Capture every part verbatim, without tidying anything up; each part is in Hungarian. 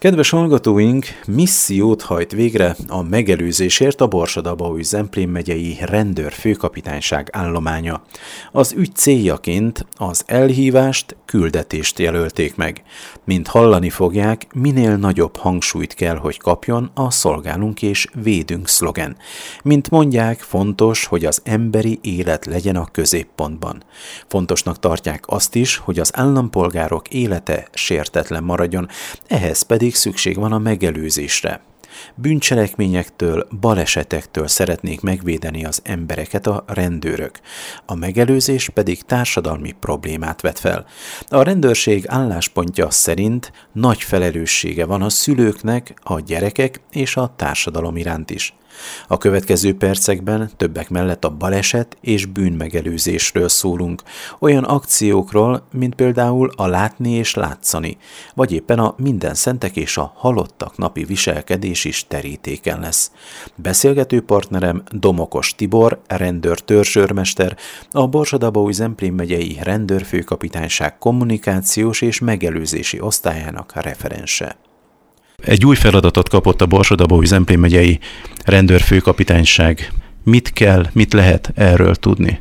Kedves hallgatóink, missziót hajt végre a megelőzésért a Borsod-Abaúj-Zemplén megyei rendőrfőkapitányság állománya. Az ügy céljaként az elhívást, küldetést jelölték meg. Mint hallani fogják, minél nagyobb hangsúlyt kell, hogy kapjon a szolgálunk és védünk szlogen. Mint mondják, fontos, hogy az emberi élet legyen a középpontban. Fontosnak tartják azt is, hogy az állampolgárok élete sértetlen maradjon, ehhez pedig szükség van a megelőzésre. Bűncselekményektől, balesetektől szeretnék megvédeni az embereket a rendőrök. A megelőzés pedig társadalmi problémát vet fel. A rendőrség álláspontja szerint nagy felelőssége van a szülőknek, a gyerekek és a társadalom iránt is. A következő percekben többek mellett a baleset és bűnmegelőzésről szólunk, olyan akciókról, mint például a látni és látszani, vagy éppen a minden szentek és a halottak napi viselkedés is terítéken lesz. Beszélgető partnerem Domokos Tibor, rendőr-törzsőrmester, a Borsod-Abaúj-Zemplén megyei rendőrfőkapitányság kommunikációs és megelőzési osztályának referense. Egy új feladatot kapott a Borsod-Abaúj-Zemplén megyei rendőrfőkapitányság. Mit kell, mit lehet erről tudni?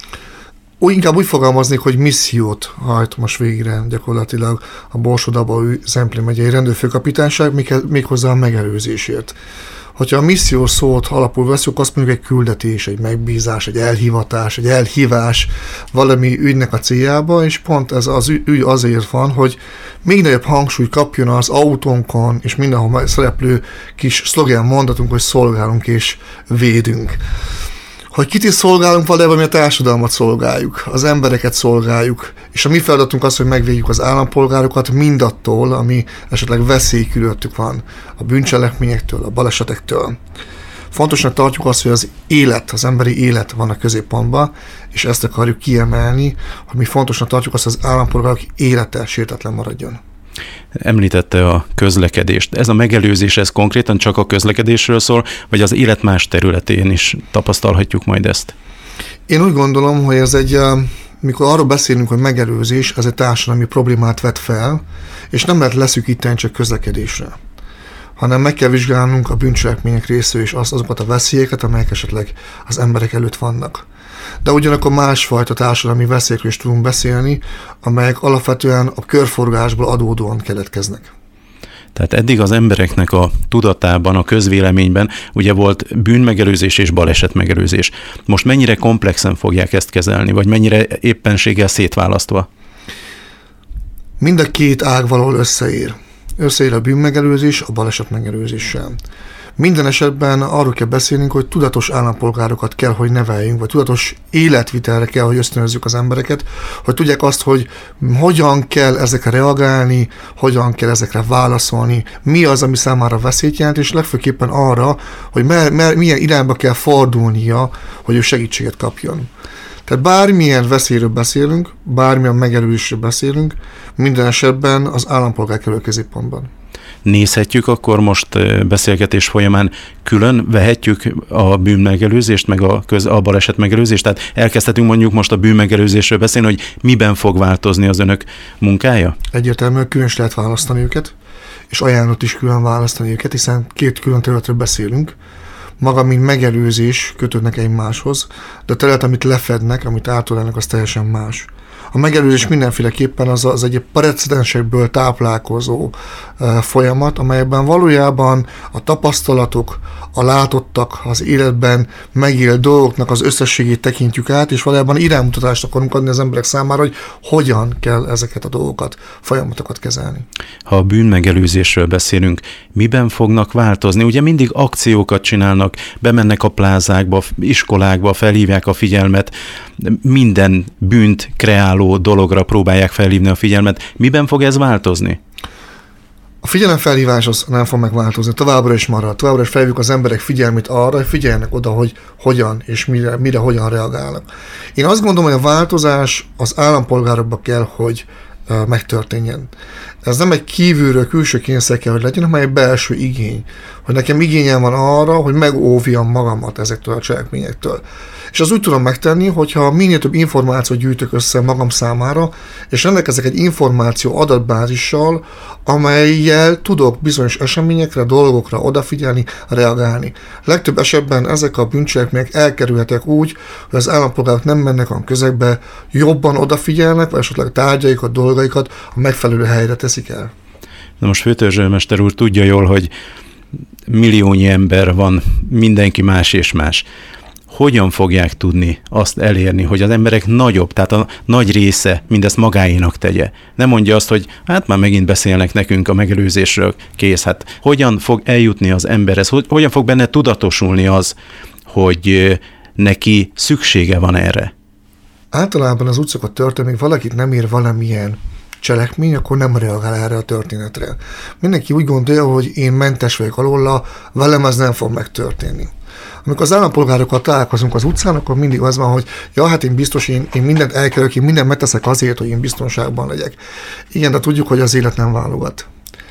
Úgy inkább úgy fogalmaznék, hogy missziót hajt most végre gyakorlatilag a Borsod-Abaúj-Zemplén megyei rendőrfőkapitányság, méghozzá a megelőzésért. Hogyha a missziós szót alapul veszünk, azt mondjuk egy küldetés, egy megbízás, egy elhivatás, egy elhívás valami ügynek a céljába, és pont ez az ügy azért van, hogy még nagyobb hangsúly kapjon az autónkon, és mindenhol szereplő kis szlogen mondatunk, hogy szolgálunk és védünk. Hogy kit is szolgálunk, valójában mi a társadalmat szolgáljuk, az embereket szolgáljuk, és a mi feladatunk az, hogy megvédjük az állampolgárokat mindattól, ami esetleg veszély körülöttük van, a bűncselekményektől, a balesetektől. Fontosnak tartjuk azt, hogy az élet, az emberi élet van a középpontban, és ezt akarjuk kiemelni, hogy mi fontosnak tartjuk azt, hogy az állampolgárok élete sértetlen maradjon. Említette a közlekedést. Ez a megelőzés, ez konkrétan csak a közlekedésről szól, vagy az élet más területén is tapasztalhatjuk majd ezt? Én úgy gondolom, hogy ez egy, mikor arról beszélünk, hogy megelőzés, ez egy társadalmi problémát vet fel, és nem lehet leszűkíteni csak közlekedésre, hanem meg kell vizsgálnunk a bűncselekmények részéről és az, azokat a veszélyeket, amelyek esetleg az emberek előtt vannak. De ugyanakkor másfajta társadalmi veszélyekről is tudunk beszélni, amelyek alapvetően a körforgásból adódóan keletkeznek. Tehát eddig az embereknek a tudatában, a közvéleményben ugye volt bűnmegelőzés és balesetmegelőzés. Most mennyire komplexen fogják ezt kezelni, vagy mennyire éppenséggel szétválasztva? Mind a két ág valahol összeér. Összeér a bűnmegelőzés a balesetmegelőzéssel. Minden esetben arról kell beszélnünk, hogy tudatos állampolgárokat kell, hogy neveljünk, vagy tudatos életvitelre kell, hogy ösztönözzük az embereket, hogy tudják azt, hogy hogyan kell ezekre reagálni, hogyan kell ezekre válaszolni, mi az, ami számára veszélyt jelent, és legfőképpen arra, hogy mer, mer, milyen irányba kell fordulnia, hogy ő segítséget kapjon. Tehát bármilyen veszélyről beszélünk, bármilyen megelőzésről beszélünk, minden esetben az állampolgár kerül a középpontban. Nézhetjük akkor most beszélgetés folyamán, külön vehetjük a bűnmegelőzést, meg a, köz, a baleset megelőzést, tehát elkezdhetünk mondjuk most a bűnmegelőzésről beszélni, hogy miben fog változni az önök munkája? Egyértelműen külön is lehet választani őket, és ajánlott is külön választani őket, hiszen két külön területről beszélünk. Maga, mint megelőzés kötődnek egymáshoz, de a terület, amit lefednek, amit átölelnek, az teljesen más. A megelőzés mindenféleképpen az, az egy precedensekből táplálkozó uh, folyamat, amelyben valójában a tapasztalatok, a látottak, az életben megélt dolgoknak az összességét tekintjük át, és valójában iránymutatást akarunk adni az emberek számára, hogy hogyan kell ezeket a dolgokat, folyamatokat kezelni. Ha a bűnmegelőzésről beszélünk, miben fognak változni? Ugye mindig akciókat csinálnak, bemennek a plázákba, iskolákba, felhívják a figyelmet, minden bűnt kreáló dologra próbálják felhívni a figyelmet. Miben fog ez változni? A figyelemfelhívás az nem fog megváltozni, továbbra is marad. Továbbra is felhívjuk az emberek figyelmét arra, hogy figyeljenek oda, hogy hogyan és mire, mire hogyan reagálnak. Én azt gondolom, hogy a változás az állampolgárokba kell, hogy megtörténjen. Ez nem egy kívülről külső kényszer kell, hogy legyen, hanem egy belső igény. Hogy nekem igényem van arra, hogy megóvjam magamat ezektől a cselekményektől. És az úgy tudom megtenni, hogyha minél több információt gyűjtök össze magam számára, és rendelkezek egy információ adatbázissal, amellyel tudok bizonyos eseményekre, dolgokra odafigyelni, reagálni. Legtöbb esetben ezek a bűncselekmények elkerülhetek úgy, hogy az állampolgárok nem mennek a közegbe, jobban odafigyelnek, vagy esetleg tárgyaikat, dolgaikat a megfelelő helyre teszik el. Na most főtörzsőmester úr tudja jól, hogy milliónyi ember van, mindenki más és más. Hogyan fogják tudni azt elérni, hogy az emberek nagyobb, tehát a nagy része mindezt magáénak tegye? Nem mondja azt, hogy hát már megint beszélnek nekünk a megelőzésről, kész. Hát hogyan fog eljutni az emberhez, hogy, hogyan fog benne tudatosulni az, hogy neki szüksége van erre? Általában az úgy szokott történni, hogy valakit nem ér valamilyen cselekmény, akkor nem reagál erre a történetre. Mindenki úgy gondolja, hogy én mentes vagyok alóla, velem ez nem fog megtörténni. Amikor az állampolgárokkal találkozunk az utcán, akkor mindig az van, hogy ja, hát én biztos, én, én mindent elkerülök, én mindent megteszek azért, hogy én biztonságban legyek. Igen, de tudjuk, hogy az élet nem válogat.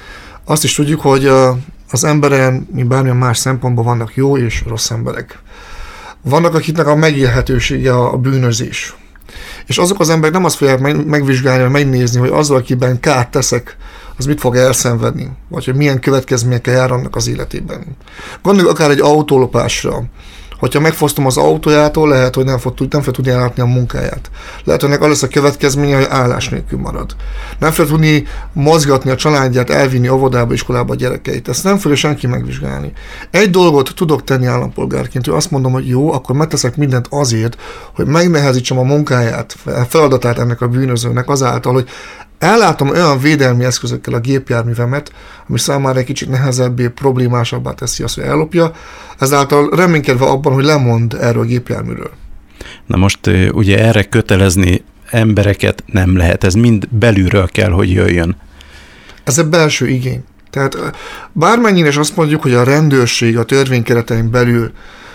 Azt is tudjuk, hogy az emberen, mint bármilyen más szempontból vannak jó és rossz emberek. Vannak, akiknek a megélhetősége a bűnözés. És azok az emberek nem azt fogják megvizsgálni, vagy megnézni, hogy azzal, akiben kárt teszek, az mit fog elszenvedni, vagy hogy milyen következményekkel jár annak az életében. Gondoljuk akár egy autólopásra. Hogyha megfosztom az autójától, lehet, hogy nem fog, nem fog tudni ellátni a munkáját. Lehet, hogy ennek az lesz a következménye, hogy állás nélkül marad. Nem fog tudni mozgatni a családját, elvinni óvodába, iskolába a gyerekeit. Ezt nem fogja senki megvizsgálni. Egy dolgot tudok tenni állampolgárként, hogy azt mondom, hogy jó, akkor megteszek mindent azért, hogy megnehezítsem a munkáját, a feladatát ennek a bűnözőnek azáltal, hogy ellátom olyan védelmi eszközökkel a gépjárművemet, ami számára egy kicsit nehezebbé, problémásabbá teszi azt, hogy ellopja, ezáltal reménykedve abban, hogy lemond erről a gépjárműről. Na most ugye erre kötelezni embereket nem lehet, ez mind belülről kell, hogy jöjjön. Ez egy belső igény. Tehát bármennyire is azt mondjuk, hogy a rendőrség a törvény keretein belül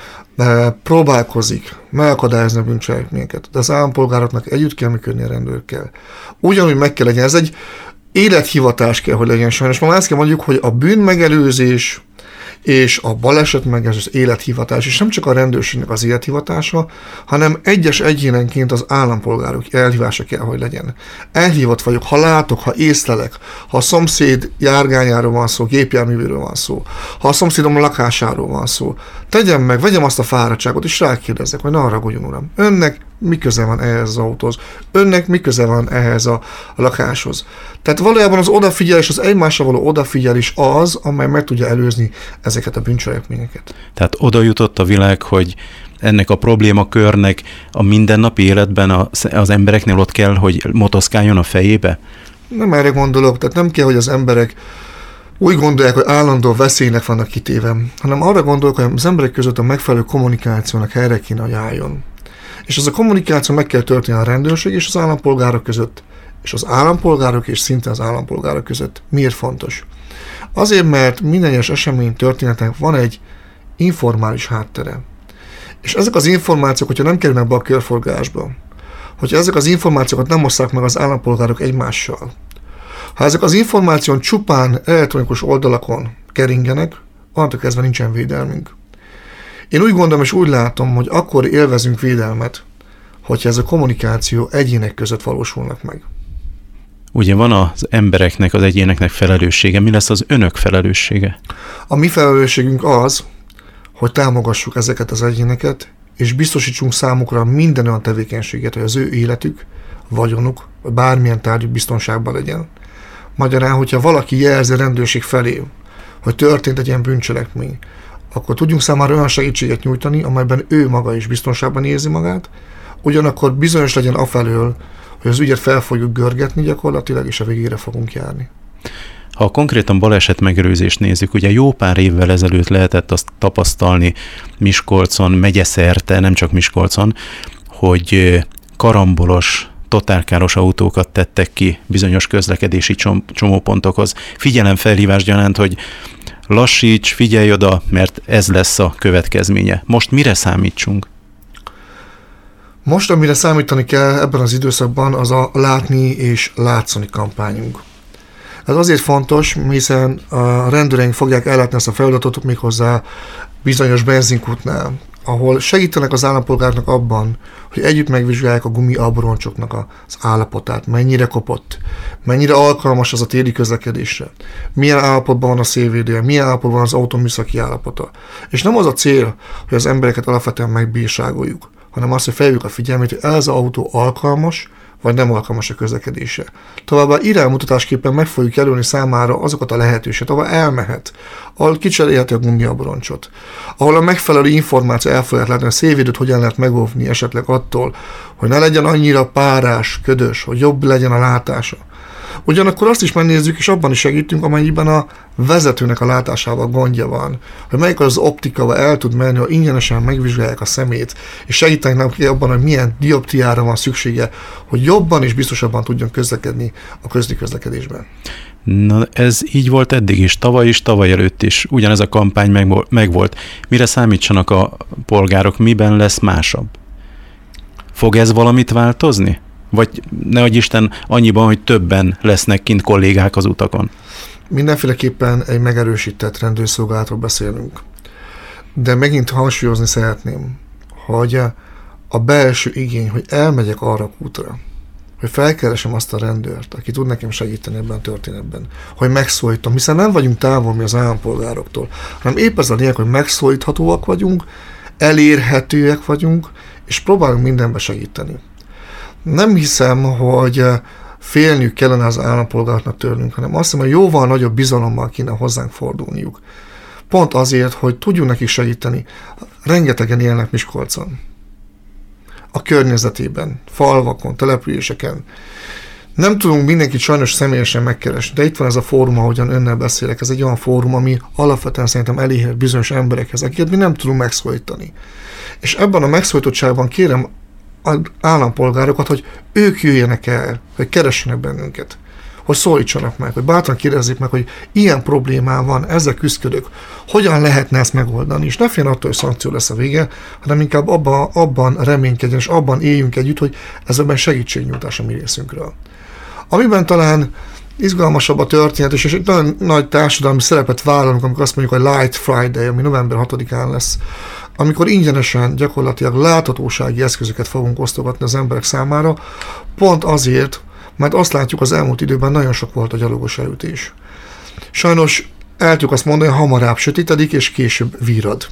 próbálkozik megakadályozni a bűncselekményeket, de az állampolgároknak együtt kell működni a rendőrkel. Ugyanúgy meg kell legyen, ez egy élethivatás kell, hogy legyen sajnos. Ma azt kell mondjuk, hogy a bűnmegelőzés és a baleset megelőzés az élethivatás, és nem csak a rendőrségnek az élethivatása, hanem egyes egyénenként az állampolgárok elhívása kell, hogy legyen. Elhívott vagyok, ha látok, ha észlelek, ha a szomszéd járgányáról van szó, gépjárművéről van szó, ha a szomszédom lakásáról van szó, tegyem meg, vegyem azt a fáradtságot, és rákérdezek, hogy ne haragudjon, uram, önnek mi köze van ehhez az autóhoz, önnek mi köze van ehhez a, a lakáshoz. Tehát valójában az odafigyelés, az egymásra való odafigyelés az, amely meg tudja előzni ezeket a bűncselekményeket. Tehát oda jutott a világ, hogy ennek a problémakörnek a mindennapi életben az, az embereknél ott kell, hogy motoszkáljon a fejébe? Nem erre gondolok, tehát nem kell, hogy az emberek úgy gondolják, hogy állandó veszélynek vannak kitéve, hanem arra gondolok, hogy az emberek között a megfelelő kommunikációnak helyre kéne, hogy álljon. És ez a kommunikáció meg kell történni a rendőrség és az állampolgárok között, és az állampolgárok és szinte az állampolgárok között. Miért fontos? Azért, mert minden egyes esemény történetnek van egy informális háttere. És ezek az információk, hogyha nem kerülnek be a körforgásba, hogyha ezek az információkat nem osszák meg az állampolgárok egymással, ha ezek az információk csupán elektronikus oldalakon keringenek, onnantól kezdve nincsen védelmünk. Én úgy gondolom és úgy látom, hogy akkor élvezünk védelmet, hogyha ez a kommunikáció egyének között valósulnak meg. Ugye van az embereknek, az egyéneknek felelőssége. Mi lesz az önök felelőssége? A mi felelősségünk az, hogy támogassuk ezeket az egyéneket, és biztosítsunk számukra minden olyan tevékenységet, hogy az ő életük, vagyonuk, vagy bármilyen tárgyuk biztonságban legyen. Magyarán, hogyha valaki jelzi a rendőrség felé, hogy történt egy ilyen bűncselekmény, akkor tudjunk számára olyan segítséget nyújtani, amelyben ő maga is biztonságban érzi magát, ugyanakkor bizonyos legyen afelől, hogy az ügyet fel fogjuk görgetni gyakorlatilag, és a végére fogunk járni. Ha konkrétan baleset megelőzést nézzük, ugye jó pár évvel ezelőtt lehetett azt tapasztalni Miskolcon, megyeszerte, nem csak Miskolcon, hogy karambolos, totálkáros autókat tettek ki bizonyos közlekedési csom- csomópontokhoz. Figyelemfelhívás gyanánt, hogy lassíts, figyelj oda, mert ez lesz a következménye. Most mire számítsunk? Most, amire számítani kell ebben az időszakban, az a látni és látszani kampányunk. Ez azért fontos, hiszen a rendőreink fogják ellátni ezt a feladatot méghozzá bizonyos benzinkútnál, ahol segítenek az állampolgárnak abban, hogy együtt megvizsgálják a gumiabroncsoknak az állapotát, mennyire kopott, mennyire alkalmas az a téli közlekedésre, milyen állapotban van a szélvédője, milyen állapotban van az autó műszaki állapota. És nem az a cél, hogy az embereket alapvetően megbírságoljuk, hanem azt, hogy felhívjuk a figyelmét, hogy ez az autó alkalmas, vagy nem alkalmas a közlekedésre. Továbbá iránymutatásképpen meg fogjuk jelölni számára azokat a lehetőséget, ahol elmehet, ahol kicserélheti a gumiabroncsot, ahol a megfelelő információ el fogják látni, a szélvédőt hogyan lehet megóvni esetleg attól, hogy ne legyen annyira párás, ködös, hogy jobb legyen a látása. Ugyanakkor azt is megnézzük, és abban is segítünk, amennyiben a vezetőnek a látásával gondja van, hogy melyik az optikával el tud menni, hogy ingyenesen megvizsgálják a szemét, és segítenek neki abban, hogy milyen dioptriára van szüksége, hogy jobban és biztosabban tudjon közlekedni a közli közlekedésben. Na, ez így volt eddig is, tavaly is, tavaly előtt is, ugyanez a kampány meg, megvolt. Mire számítsanak a polgárok, miben lesz másabb? Fog ez valamit változni? Vagy nehogy Isten annyiban, hogy többen lesznek kint kollégák az utakon? Mindenféleképpen egy megerősített rendőrszolgálatról beszélünk. De megint hangsúlyozni szeretném, hogy a belső igény, hogy elmegyek arra a útra, hogy felkeresem azt a rendőrt, aki tud nekem segíteni ebben a történetben, hogy megszólítom, hiszen nem vagyunk távol mi az állampolgároktól, hanem épp ez a lényeg, hogy megszólíthatóak vagyunk, elérhetőek vagyunk, és próbálunk mindenbe segíteni. Nem hiszem, hogy félniük kellene az állampolgároknak tőlünk, hanem azt hiszem, hogy jóval nagyobb bizalommal kéne hozzánk fordulniuk. Pont azért, hogy tudjunk nekik segíteni. Rengetegen élnek Miskolcon. A környezetében, falvakon, településeken. Nem tudunk mindenkit sajnos személyesen megkeresni, de itt van ez a fórum, ahogyan önnel beszélek. Ez egy olyan fórum, ami alapvetően szerintem elérhet bizonyos emberekhez, akiket mi nem tudunk megszólítani. És ebben a megszólítottságban kérem az állampolgárokat, hogy ők jöjjenek el, hogy keressenek bennünket, hogy szólítsanak meg, hogy bátran kérdezzék meg, hogy ilyen problémám van, ezzel küzdök, hogyan lehetne ezt megoldani, és ne féljen attól, hogy szankció lesz a vége, hanem inkább abban, abban reménykedjen, és abban éljünk együtt, hogy ez ebben segítségnyújtás a mi részünkről. Amiben talán izgalmasabb a történet, és egy nagyon nagy társadalmi szerepet vállalunk, amikor azt mondjuk, hogy Light Friday, ami november hatodikán lesz, amikor ingyenesen gyakorlatilag láthatósági eszközöket fogunk osztogatni az emberek számára, pont azért, mert azt látjuk, az elmúlt időben nagyon sok volt a gyalogos elütés. Sajnos el tudjuk azt mondani, hogy hamarabb sötétedik, és később vírad.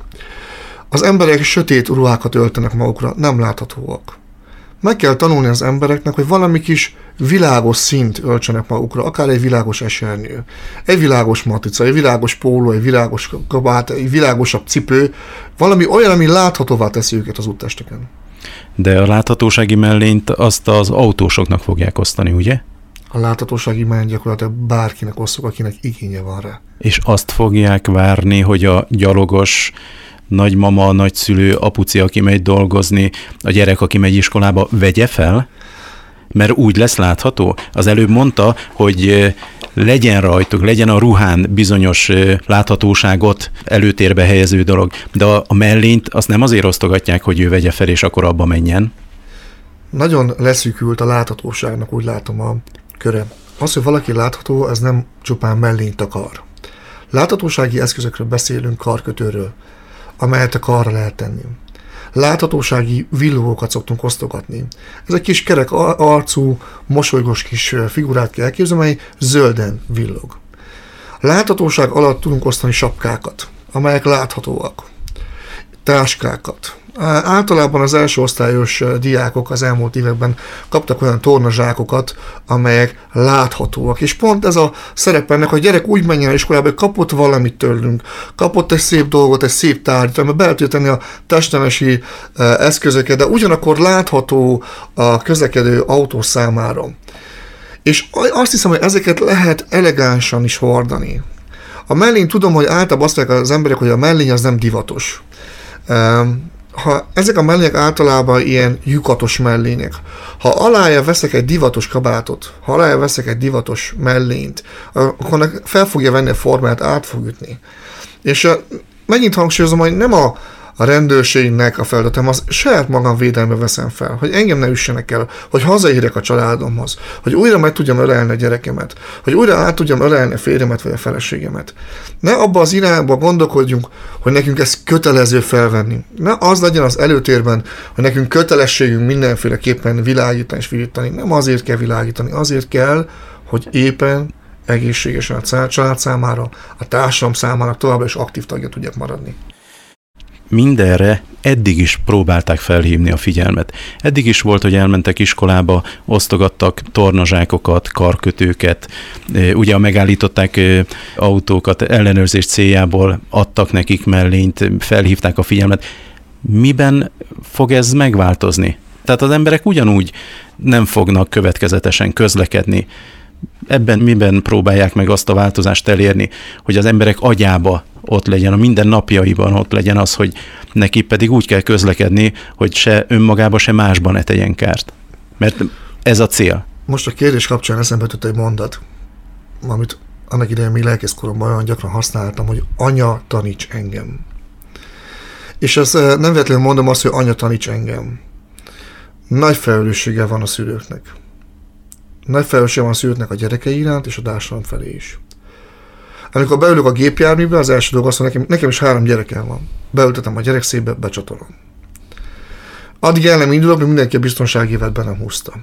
Az emberek sötét ruhákat öltenek magukra, nem láthatóak. Meg kell tanulni az embereknek, hogy valami kis világos színt öltsenek magukra, akár egy világos esernyő, egy világos matrica, egy világos póló, egy világos kabát, egy világosabb cipő, valami olyan, ami láthatóvá teszi őket az úttesteken. De a láthatósági mellényt azt az autósoknak fogják osztani, ugye? A láthatósági mellényt gyakorlatilag bárkinek osztjuk, akinek igénye van rá. És azt fogják várni, hogy a gyalogos nagymama, nagyszülő, apuci, aki megy dolgozni, a gyerek, aki megy iskolába, vegye fel? Mert úgy lesz látható? Az előbb mondta, hogy legyen rajtuk, legyen a ruhán bizonyos láthatóságot előtérbe helyező dolog, de a mellényt azt nem azért osztogatják, hogy ő vegye fel, és akkor abba menjen? Nagyon leszűkült a láthatóságnak, úgy látom a köre. Az, hogy valaki látható, ez nem csupán mellényt akar. Láthatósági eszközökről beszélünk, karkötőről, amelyet a karra lehet tenni. Láthatósági villogókat szoktunk osztogatni. Ez egy kis kerek arcú, mosolygós kis figurát kell elképzelni, amely zölden villog. Láthatóság alatt tudunk osztani sapkákat, amelyek láthatóak. Táskákat. Általában az első osztályos diákok az elmúlt években kaptak olyan tornazsákokat, amelyek láthatóak. És pont ez a szerep ennek, hogy a gyerek úgy menjen a iskolába, hogy kapott valamit tőlünk, kapott egy szép dolgot, egy szép tárgyat, amiben be tudja tenni a testnemesi eszközöket, de ugyanakkor látható a közlekedő autó számára. És azt hiszem, hogy ezeket lehet elegánsan is hordani. A mellény, tudom, hogy általában azt mondják az emberek, hogy a mellény az nem divatos. Ha ezek a mellények általában ilyen lyukatos mellények, ha alája veszek egy divatos kabátot, ha alája veszek egy divatos mellényt, akkor fel fogja venni a formát, át fog ütni. És megint hangsúlyozom, hogy nem a, a rendőrségnek a feladatom, az saját magam védelme veszem fel, hogy engem ne üssenek el, hogy hazaérek a családomhoz, hogy újra meg tudjam ölelni a gyerekemet, hogy újra át tudjam ölelni a férjemet vagy a feleségemet. Ne abba az irányba gondolkodjunk, hogy nekünk ezt kötelező felvenni. Ne az legyen az előtérben, hogy nekünk kötelességünk mindenféleképpen világítani és virítani. Nem azért kell világítani, azért kell, hogy éppen egészségesen a család számára, a társadalom számára továbbra is aktív tagja tudjak maradni. Mindenre eddig is próbálták felhívni a figyelmet. Eddig is volt, hogy elmentek iskolába, osztogattak tornazsákokat, karkötőket, ugye megállították autókat, ellenőrzés céljából adtak nekik mellényt, felhívták a figyelmet. Miben fog ez megváltozni? Tehát az emberek ugyanúgy nem fognak következetesen közlekedni. Ebben miben próbálják meg azt a változást elérni, hogy az emberek agyába ott legyen, a minden napjaiban ott legyen az, hogy neki pedig úgy kell közlekedni, hogy se önmagába, se másban ne tegyen kárt. Mert ez a cél. Most a kérdés kapcsán eszembe jutott egy mondat, amit annak idején még lelkészkoromban olyan gyakran használtam, hogy anya, taníts engem. És ezt nem véletlenül mondom azt, hogy anya, taníts engem. Nagy felelőssége van a szülőknek. Nagy felelőssége van a szülőknek a gyerekei iránt és a társadalom felé is. Amikor beülök a gépjárműbe, az első dolog azt mondja, nekem, nekem is három gyerekem van. Beültetem a gyerekszékbe, becsatolom. Addig el nem indulok, hogy mindenki a biztonságévet be nem húzta.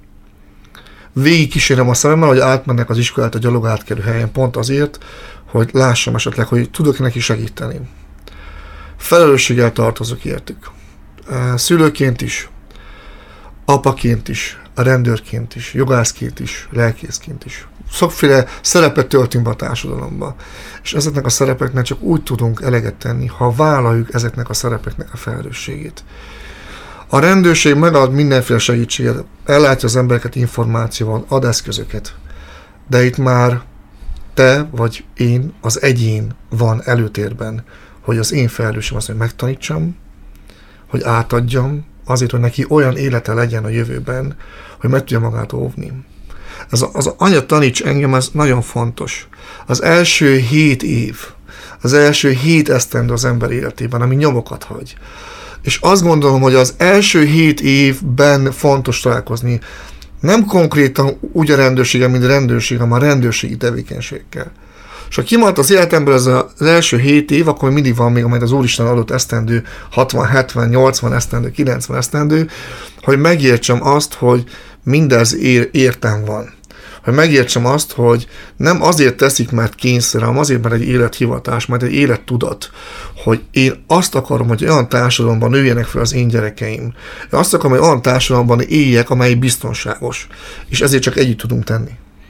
Végig kísérem a szememmel, hogy átmennek az iskolát a gyalog átkelő helyen, pont azért, hogy lássam esetleg, hogy tudok neki segíteni. Felelősséggel tartozok értük. Szülőként is, apaként is, a rendőrként is, jogászként is, lelkészként is. Sokféle szerepet töltünk be a társadalomba. És ezeknek a szerepeknek csak úgy tudunk eleget tenni, ha vállaljuk ezeknek a szerepeknek a felelősségét. A rendőrség megad mindenféle segítséget, ellátja az embereket információval, ad eszközöket. De itt már te vagy én, az egyén van előtérben, hogy az én felelősségem az, hogy megtanítsam, hogy átadjam, azért, hogy neki olyan élete legyen a jövőben, hogy meg tudja magát óvni. Ez az, az anya taníts engem, ez nagyon fontos. Az első hét év, az első hét esztendő az ember életében, ami nyomokat hagy. És azt gondolom, hogy az első hét évben fontos találkozni, nem konkrétan úgy a rendőrséggel, mint a rendőrség, hanem a rendőrségi tevékenységekkel. És ha kimaradt az életemből ez az első hét év, akkor mindig van még, amelyet az Úristen adott esztendő, hatvan, hetven, nyolcvan esztendő, kilencven esztendő, hogy megértsem azt, hogy mindez ér, értem van. Hogy megértsem azt, hogy nem azért teszik, mert kényszer, hanem azért, mert egy élethivatás, mert egy élettudat, hogy én azt akarom, hogy olyan társadalomban nőjenek fel az én gyerekeim. Én azt akarom, hogy olyan társadalomban éljek, amely biztonságos. És ezért csak együtt tudunk tenni.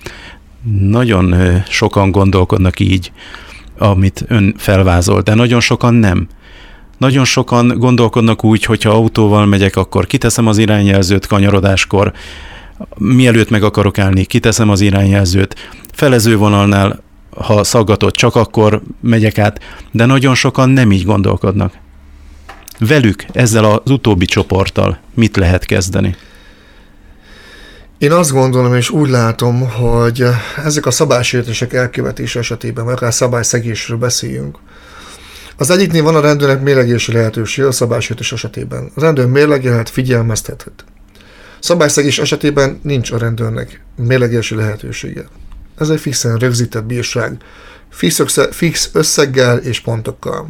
Nagyon sokan gondolkodnak így, amit ön felvázol, de nagyon sokan nem. Nagyon sokan gondolkodnak úgy, hogyha autóval megyek, akkor kiteszem az irányjelzőt kanyarodáskor, mielőtt meg akarok állni, kiteszem az irányjelzőt, felezővonalnál, ha szaggatott, csak akkor megyek át, de nagyon sokan nem így gondolkodnak. Velük, ezzel az utóbbi csoporttal mit lehet kezdeni? Én azt gondolom, és úgy látom, hogy ezek a szabálysértések elkövetése esetében, vagy akár szabályszegésről beszéljünk. Az egyiknél van a rendőrnek mérlegési lehetőség a szabálysértés esetében. A rendőr mérlegelhet, figyelmeztethet. Szabályszegés esetében nincs a rendőrnek mérlegési lehetősége. Ez egy fixen rögzített bírság, fix összeggel és pontokkal.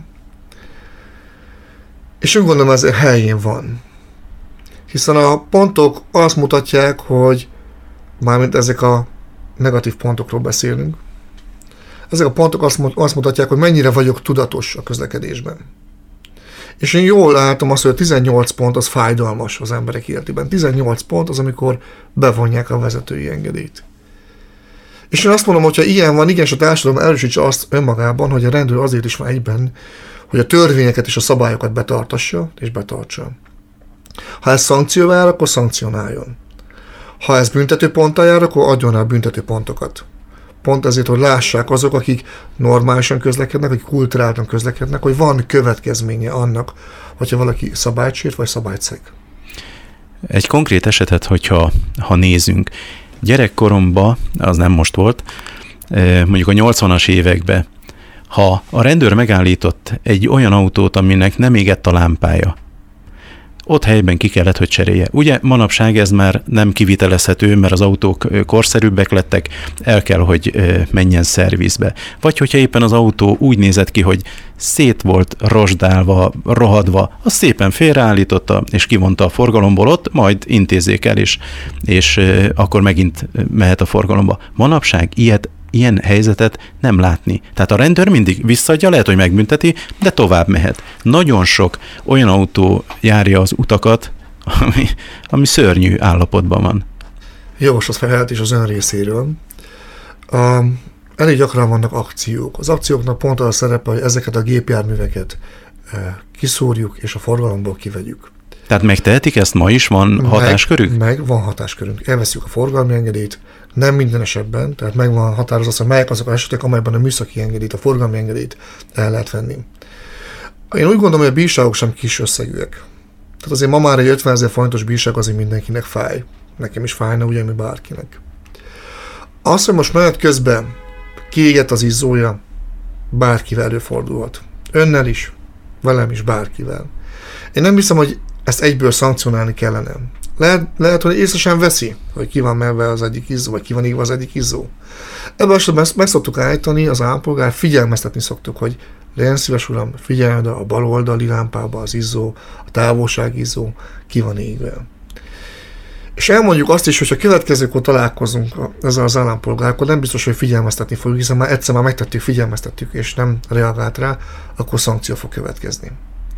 És úgy gondolom, ez helyén van. Hiszen a pontok azt mutatják, hogy mármint ezek a negatív pontokról beszélünk, ezek a pontok azt mutatják, hogy mennyire vagyok tudatos a közlekedésben. És én jól látom azt, hogy a tizennyolc pont az fájdalmas az emberek életében. tizennyolc pont az, amikor bevonják a vezetői engedélyt. És én azt mondom, hogy ha ilyen van, igenis a társadalom erősítse azt önmagában, hogy a rendőr azért is van egyben, hogy a törvényeket és a szabályokat betartassa és betartsa. Ha ez szankcióval jár, akkor szankcionáljon. Ha ez büntetőponttal jár, akkor adjon rá büntetőpontokat. Pont ezért, hogy lássák azok, akik normálisan közlekednek, akik kulturáltan közlekednek, hogy van következménye annak, hogyha valaki szabályt sért, vagy szabályt szeg. Egy konkrét esetet, hogyha ha nézünk, gyerekkoromban, az nem most volt, mondjuk a nyolcvanas években, Ha a rendőr megállított egy olyan autót, aminek nem égett a lámpája, ott helyben ki kellett, hogy cserélje. Ugye manapság ez már nem kivitelezhető, mert az autók korszerűbbek lettek, el kell, hogy menjen szervizbe. Vagy hogyha éppen az autó úgy nézett ki, hogy szét volt rozsdálva, rohadva, azt szépen félreállította, és kivonta a forgalomból ott, majd intézzék el, és, és akkor megint mehet a forgalomba. Manapság ilyet ilyen helyzetet nem látni. Tehát a rendőr mindig visszaadja, lehet, hogy megbünteti, de tovább mehet. Nagyon sok olyan autó járja az utakat, ami, ami szörnyű állapotban van. Jogos feljelentés az ön részéről. Um, elég gyakran vannak akciók. Az akcióknak pont az a szerepe, hogy ezeket a gépjárműveket eh, kiszúrjuk és a forgalomból kivegyük. Tehát megtehetik ezt ma is? Van meg, hatáskörük? Meg van hatáskörünk. Elveszünk a forgalmi engedélyt, nem minden esetben, tehát meg van határozva, hogy melyek azok az esetek, amelyben a műszaki engedélyt, a forgalmi engedélyt el lehet venni. Én úgy gondolom, hogy a bírságok sem kis összegűek. Tehát azért ma már egy ötvenezer forintos bírság azért mindenkinek fáj. Nekem is fájna, ugyanúgy bárkinek. Az, hogy most menet közben kiégett az izzója, bárkivel előfordulhat. Önnel is, velem is, bárkivel. Én nem hiszem, hogy ezt egyből szankcionálni kellene. Lehet, lehet, hogy észre sem veszi, hogy ki van menve az egyik izzó, vagy ki van égve az egyik izzó. Ebben esetben meg szoktuk állítani, az állampolgár, figyelmeztetni szoktuk, hogy legyen szíves uram, figyelj oda, a bal oldali lámpába az izzó, a távolságizzó ki van égve. És elmondjuk azt is, hogy ha következőkor találkozunk ezzel az állampolgárkor, nem biztos, hogy figyelmeztetni fogjuk, hiszen már egyszer már megtettük, figyelmeztettük, és nem reagált rá, akkor szankció fog következni.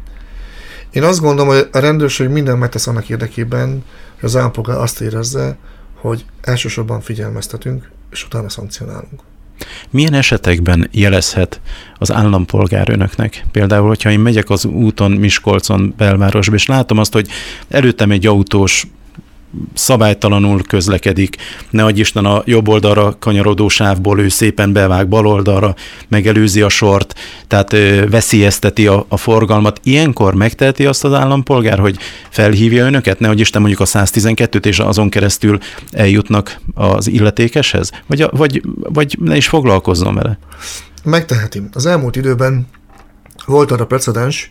Én azt gondolom, hogy a rendőrség mindent megtesz annak érdekében, hogy az állampolgár azt érezze, hogy elsősorban figyelmeztetünk, és utána szankcionálunk. Milyen esetekben jelezhet az állampolgár önöknek? Például, hogyha én megyek az úton, Miskolcon, belvárosba, és látom azt, hogy előttem egy autós szabálytalanul közlekedik, ne adj Isten a jobb oldalra kanyarodó sávból ő szépen bevág bal oldalra, megelőzi a sort, tehát ö, veszélyezteti a, a forgalmat. Ilyenkor megteheti azt az állampolgár, hogy felhívja önöket, ne adj Isten mondjuk a száztizenkettőt, és azon keresztül eljutnak az illetékeshez? Vagy, a, vagy, vagy ne is foglalkozzon vele? Megteheti. Az elmúlt időben volt arra precedens,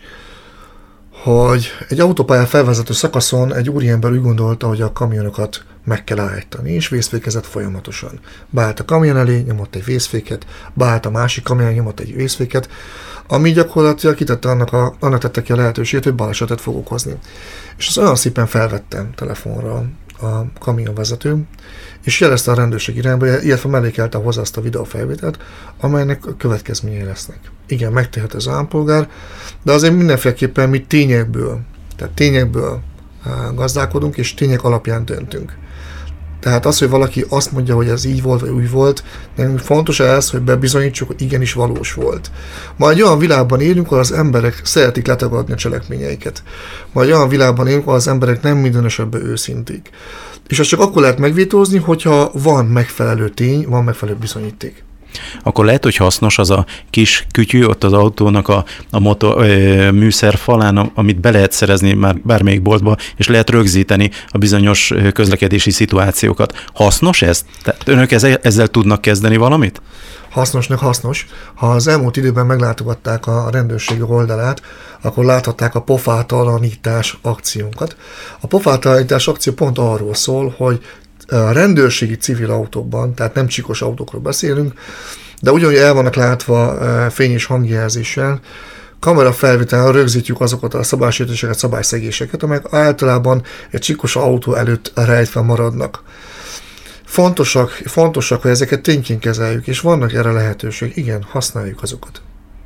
hogy egy autópálya felvezető szakaszon egy úriember úgy gondolta, hogy a kamionokat meg kell állítani, és vészfékezett folyamatosan. Beállt a kamion elé, nyomott egy vészféket, beállt a másik kamion, nyomott egy vészféket, ami gyakorlatilag kitette annak, a, annak tette ki a lehetőséget, hogy balesetet fog okozni. És az olyan szépen felvettem telefonra a kamionvezető, és jelezte a rendőrség irányba, illetve mellékelte hozzá azt a videófelvételt, amelynek következményei lesznek. Igen, megtehet az állampolgár, de azért mindenféleképpen mi tényekből, tehát tényekből gazdálkodunk, és tények alapján döntünk. Tehát az, hogy valaki azt mondja, hogy ez így volt, vagy úgy volt, nekünk fontos ez, hogy bebizonyítsuk, hogy igenis valós volt. Ma egy olyan világban élünk, ahol az emberek szeretik letagadni a cselekményeiket. Ma egy olyan világban élünk, ahol az emberek nem minden esetben őszinték. És ezt csak akkor lehet megvétózni, hogyha van megfelelő tény, van megfelelő bizonyíték. Akkor lehet, hogy hasznos az a kis kütyű ott az autónak a, a motor, ö, műszerfalán, amit be lehet szerezni már bármelyik boltba, és lehet rögzíteni a bizonyos közlekedési szituációkat. Hasznos ez? Tehát önök ezzel, ezzel tudnak kezdeni valamit? Hasznosnak hasznos. Ha az elmúlt időben meglátogatták a rendőrség oldalát, akkor láthatták a pofátalanítás akciónkat. A pofátalanítás akció pont arról szól, hogy a rendőrségi civil autókban, tehát nem csikos autókról beszélünk, de ugyanúgy el vannak látva fény- és hangjelzéssel, kamera felvételen rögzítjük azokat a szabálysértéseket, szabályszegéseket, amelyek általában egy csikos autó előtt rejtve maradnak. Fontosak, fontosak, hogy ezeket tényként kezeljük, és vannak erre lehetőség. Igen, használjuk azokat.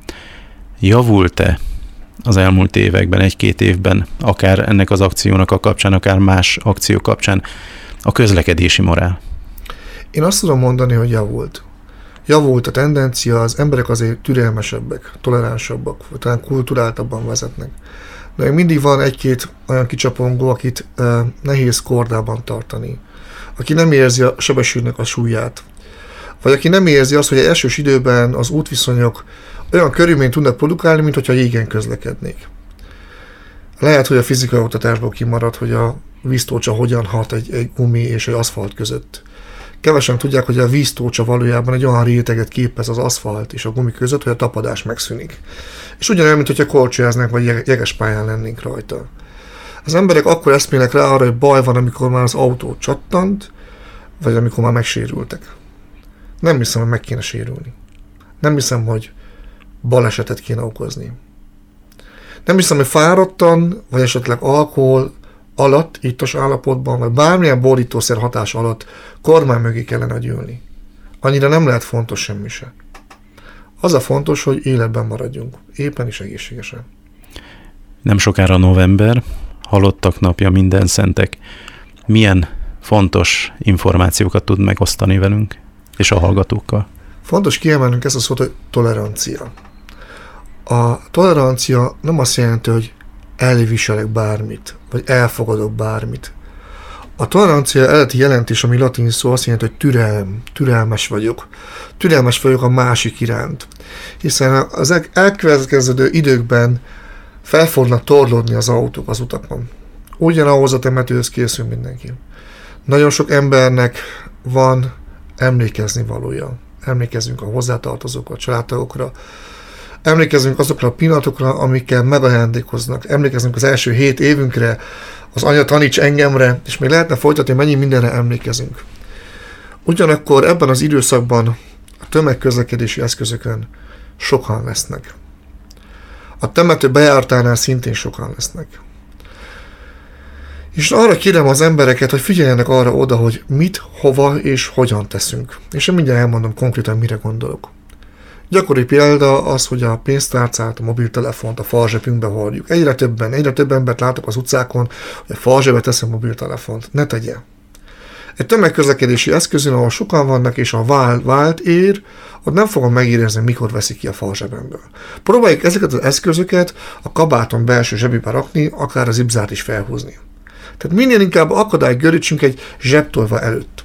Javult-e az elmúlt években, egy-két évben, akár ennek az akciónak a kapcsán, akár más akció kapcsán a közlekedési morál? Én azt tudom mondani, hogy javult. Javult a tendencia, az emberek azért türelmesebbek, toleránsabbak, talán kulturáltabban vezetnek. De még mindig van egy-két olyan kicsapongó, akit eh, nehéz kordában tartani. Aki nem érzi a sebességnek a súlyát. Vagy aki nem érzi azt, hogy egy elsős időben az útviszonyok olyan körülményt tudnak produkálni, mint hogyha jégen közlekednék. Lehet, hogy a fizikai oktatásból kimarad, hogy a víztócsa hogyan hat egy, egy gumi és egy aszfalt között. Kevesen tudják, hogy a víztócsa valójában egy olyan réteget képez az aszfalt és a gumi között, hogy a tapadás megszűnik. És ugyanolyan, mint hogyha korcsolyáznak, vagy jeges pályán lennénk rajta. Az emberek akkor eszmélnek rá arra, hogy baj van, amikor már az autó csattant, vagy amikor már megsérültek. Nem hiszem, hogy meg kéne sérülni. Nem hiszem, hogy balesetet kéne okozni. Nem hiszem, hogy fáradtan, vagy esetleg alkohol alatt, ittas állapotban, vagy bármilyen borítószer hatás alatt kormány mögé kellene gyűlni. Annyira nem lehet fontos semmi se. Az a fontos, hogy életben maradjunk, éppen is egészségesen. Nem sokára november, halottak napja, minden szentek. Milyen fontos információkat tud megosztani velünk és a hallgatókkal? Fontos kiemelnünk ezt a szót, hogy tolerancia. A tolerancia nem azt jelenti, hogy elviselek bármit, vagy elfogadok bármit. A tolerancia eredeti jelentés, ami latin szó, azt jelenti, hogy türelem, türelmes vagyok. Türelmes vagyok a másik iránt. Hiszen az elkövetkező időkben fel fognak torlódni az autók az utakon. Ugyanahhoz a temetőhöz készül mindenki. Nagyon sok embernek van emlékezni valója. Emlékezzünk a hozzátartozókra, a családtagokra. Emlékezzünk azokra a pillanatokra, amikkel megajándékoznak. Emlékezzünk az első hét évünkre, az Anya taníts engemre, és még lehetne folytatni, mennyi mindenre emlékezünk. Ugyanakkor ebben az időszakban a tömegközlekedési eszközökön sokan lesznek. A temető bejártánál szintén sokan lesznek. És arra kérem az embereket, hogy figyeljenek arra oda, hogy mit, hova és hogyan teszünk. És én mindjárt elmondom konkrétan, mire gondolok. Gyakori példa az, hogy a pénztárcát, a mobiltelefont a farzsebünkbe hordjuk. Egyre többen, egyre több embert látok az utcákon, hogy a farzsebbe teszem a mobiltelefont. Ne tegye. Egy tömegközlekedési eszközön, ahol sokan vannak, és a vált, vált ér, ott nem fogom megérezni, mikor veszik ki a farzsebemből. Próbáljuk ezeket az eszközöket a kabáton belső zsebébe rakni, akár az zipzárt is felhúzni. Tehát minél inkább akadályt görítsünk egy zsebtolva előtt.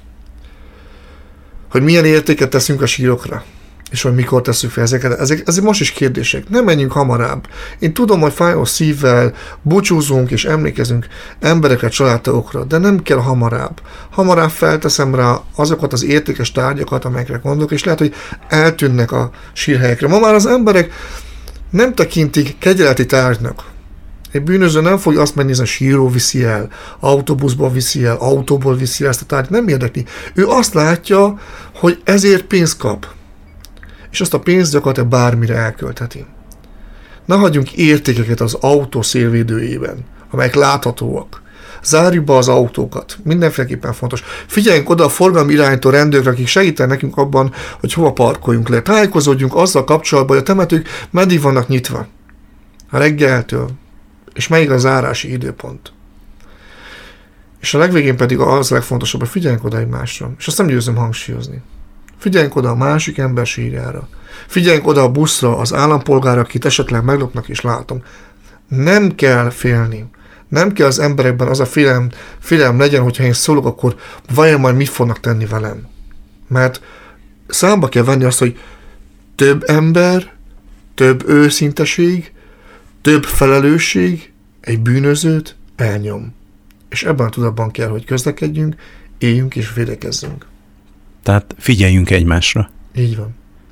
Hogy milyen értéket teszünk a sírokra, és hogy mikor tesszük fel ezeket. Ezek, ezek most is kérdések. Nem menjünk hamarabb. Én tudom, hogy fájó szívvel búcsúzunk és emlékezünk emberekre, családtagokra, de nem kell hamarabb. Hamarabb felteszem rá azokat az értékes tárgyakat, amelyekre gondolok, és lehet, hogy eltűnnek a sírhelyekre. Ma már az emberek nem tekintik kegyeleti tárgynak. Egy bűnöző nem fogja azt megnézni, hogy síró viszi el, autóbuszból viszi el, autóból viszi el ezt a tárgyat, nem érdekli. Ő azt látja, hogy ezért pénzt kap. És azt a pénzt gyakorlatilag bármire elköltheti. Ne hagyjunk értékeket az autó szélvédőjében, amelyek láthatóak. Zárjuk be az autókat. Mindenféleképpen fontos. Figyeljünk oda a forgalmi irányító rendőrökre, akik segítenek nekünk abban, hogy hova parkoljunk le. Tájékozódjunk azzal kapcsolatban, hogy a temetők meddig vannak nyitva. A reggeltől. És melyik a zárási időpont. És a legvégén pedig az legfontosabb, hogy figyeljünk oda egymásra. És azt nem győzöm hangsúlyozni. Figyeljünk oda a másik ember sírjára. Figyeljünk oda a buszra, az állampolgárra, akit esetleg meglopnak és látom. Nem kell félni. Nem kell az emberekben az a félelem, félelem legyen, hogyha én szólok, akkor vajon majd mit fognak tenni velem. Mert számba kell venni azt, hogy több ember, több őszinteség, több felelősség egy bűnözőt elnyom. És ebben a tudatban kell, hogy közlekedjünk, éljünk és védekezzünk. Tehát figyeljünk egymásra. Így van.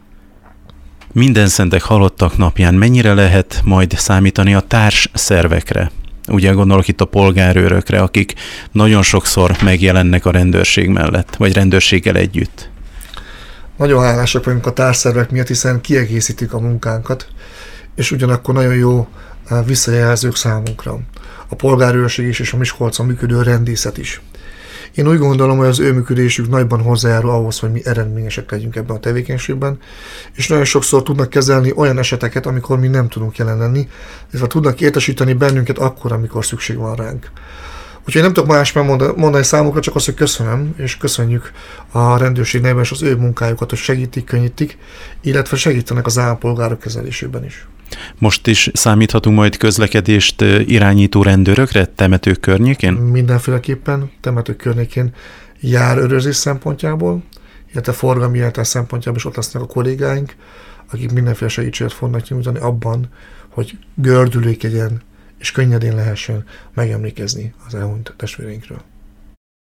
Minden szentek halottak napján mennyire lehet majd számítani a társ szervekre? Ugye gondolok itt a polgárőrökre, akik nagyon sokszor megjelennek a rendőrség mellett, vagy rendőrséggel együtt. Nagyon hálásak vagyunk a társszervek miatt, hiszen kiegészítik a munkánkat, és ugyanakkor nagyon jó visszajelzők számunkra. A polgárőrség is, és a Miskolcon működő rendészet is. Én úgy gondolom, hogy az ő működésük nagyban hozzájárul ahhoz, hogy mi eredményesek legyünk ebben a tevékenységben, és nagyon sokszor tudnak kezelni olyan eseteket, amikor mi nem tudunk jelen lenni, illetve tudnak értesíteni bennünket akkor, amikor szükség van ránk. Úgyhogy nem tudok más mondani számukra, csak azt, hogy köszönöm, és köszönjük a rendőrség nevében és az ő munkájukat, hogy segítik, könnyítik, illetve segítenek az állampolgárok kezelésében is. Most is számíthatunk majd közlekedést irányító rendőrökre temetők környékén? Mindenféleképpen temetők környékén járőrözés szempontjából, illetve forgalmi jelentés szempontjából is ott lesznek a kollégáink, akik mindenféle segítséget fognak nyújtani abban, hogy gördülékenyen és könnyedén lehessen megemlékezni az elhunyt testvéreinkről.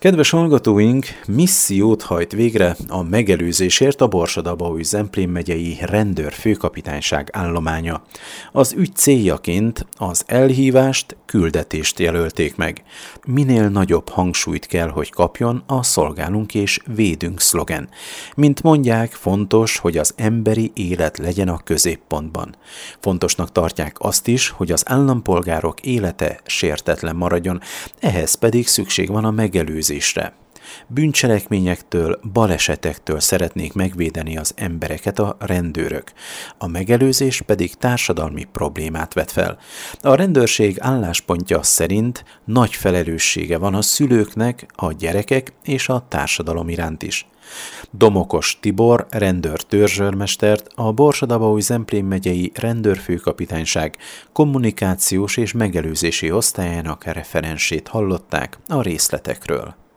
Kedves hallgatóink, missziót hajt végre a megelőzésért a Borsod-Abaúj-Zemplén megyei rendőrfőkapitányság állománya. Az ügy céljaként az elhívást, küldetést jelölték meg. Minél nagyobb hangsúlyt kell, hogy kapjon a szolgálunk és védünk szlogen. Mint mondják, fontos, hogy az emberi élet legyen a középpontban. Fontosnak tartják azt is, hogy az állampolgárok élete sértetlen maradjon, ehhez pedig szükség van a megelőzésre. Bűncselekményektől, balesetektől szeretnék megvédeni az embereket a rendőrök. A megelőzés pedig társadalmi problémát vet fel. A rendőrség álláspontja szerint nagy felelőssége van a szülőknek, a gyerekek és a társadalom iránt is. Domokos Tibor rendőr-törzsőrmestert, a Borsod-Abaúj-Zemplén megyei rendőrfőkapitányság kommunikációs és megelőzési osztályának referensét hallották a részletekről.